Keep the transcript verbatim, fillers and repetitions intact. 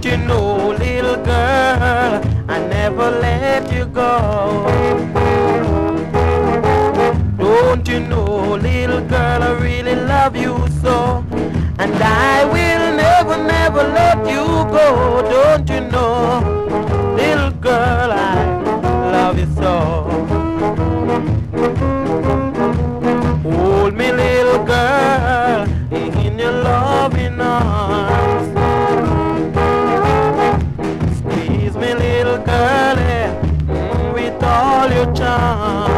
you know, little girl, I never let you go. Don't you know, little girl, I really love you so, and I will never, never let you go. Don't you know, little girl, I love you so. Hold me, little girl, in your loving arms. Squeeze me, little girl, with all your charms.